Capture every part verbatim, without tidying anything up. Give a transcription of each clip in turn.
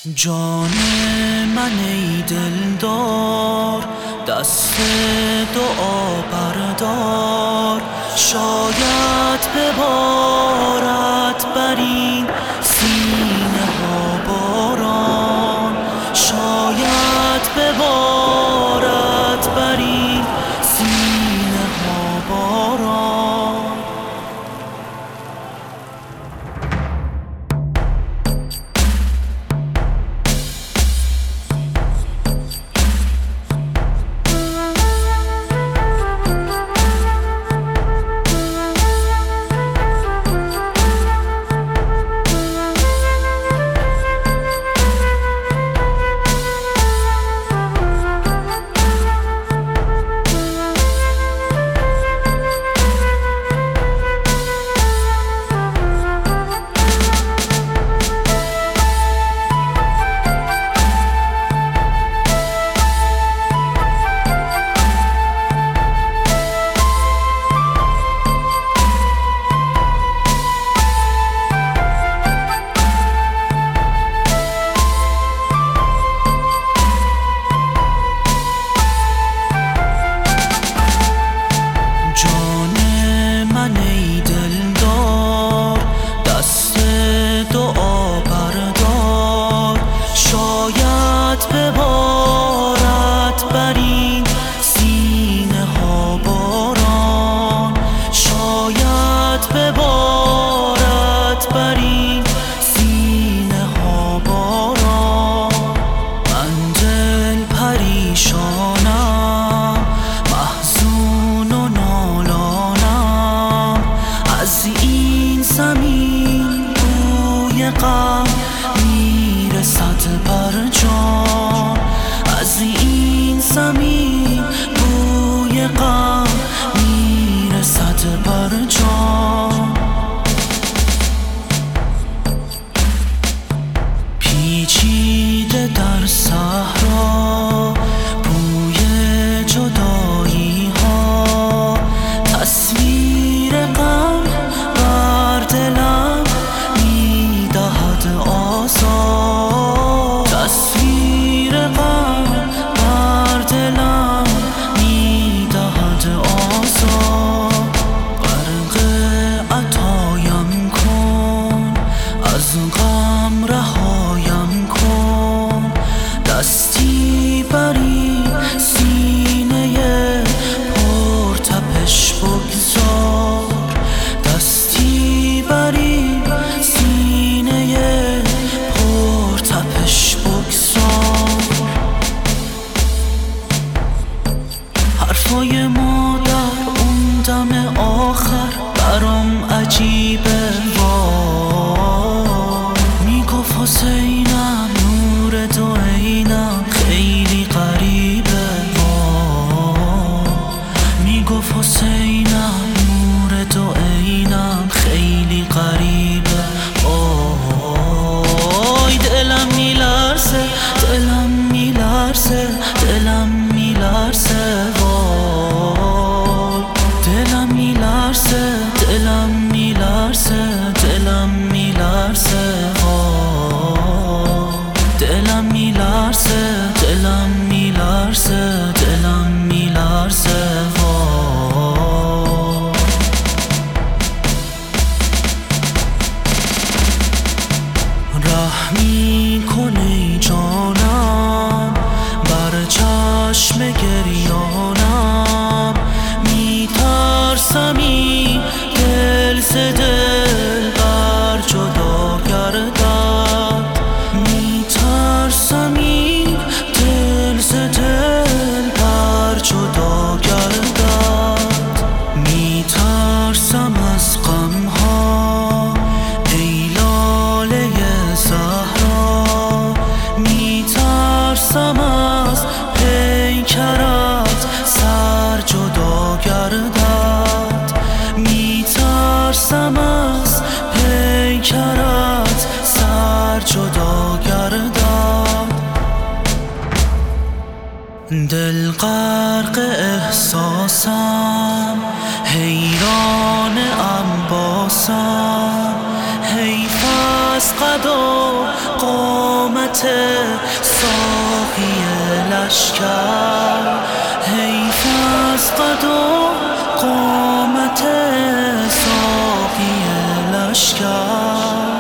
جان من ای دلدار، دست دعا بردار. شاید ببارد بر این سینه ها باران، شاید ببارد بر این سینه ها باران. ببارد بر این سینه ها باران، شاید ببارد بر این سینه ها باران. من دل پریشانم، محزون و نالانم، از این زمین بوی غم میرسد بر جان، از این زمین بوی غم میرسد بر جان. پیچیده در صحرا بوی جدایی ها، تصویر غم بر دلم میدهد آزار، تصویر غم بر دلم میدهد آزار. غرق عطایم کن، از غم رهایم کن، دستی بر این سینه پرتپش بگذار، دستی بر این سینه پرتپش بگذار. حرفای مادر اون دم آخر برام عجیبه، وای میگفت حسینم نور دو عینم خیلی غریبه، وای میگفت حسینم نور دو عینم خیلی غریبه. وای دلم میلرزه، دلم میلرزه، دلم میلرزه، وای دلم میلرزه، دلم میلرزه، دلم میلرزه، وای دلم میلرزه، دلم میلرزه، دلم میلرزه، وای. رحمی کن ای جانم بر چشم گریانم، میترسم این دل ز دل بر جدا گردد، میترسم این دل ز دل بر جدا گردد. میترسم از غمها ای لاله زهرا، میترسم از پیکرت سر جدا گردد، میترسم از پیکرت سر جدا گردد. دل غرق احساسم، حیران انباسم، حیف از قد و قامت قامت ساقی لشکر، حیف از قد و قامت ساقی لشکر.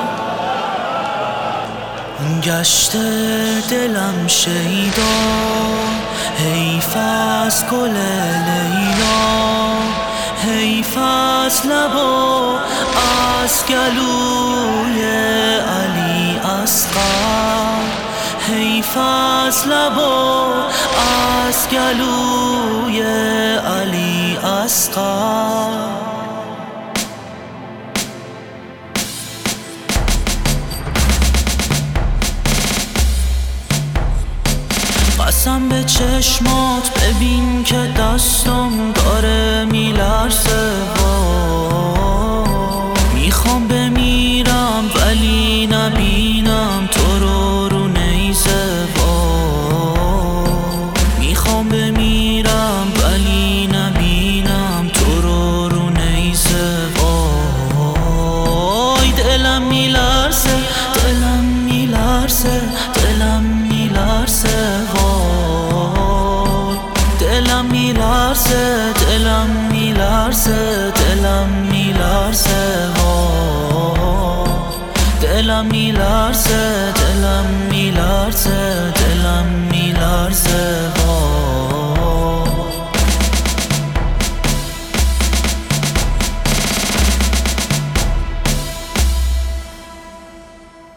گشته دلم شیدا حیف از گل لیلا، حیف از لب و از گلوی علی اصغر، حیف از لب و از گلوی علی اصغر. قسم به چشمات ببین که دستم داره میلرزه، میخوام بمیرم ولی نبینم تو رو رو نیزه، میخوام بمیرم ولی نبینم تو رو رو نیزه. وای دلم میلرزه، دلم میلرزه، دلم میلرزه، دلم میلرزه، دلم میلرزه، دلم میلرزه، دلم میلرزه،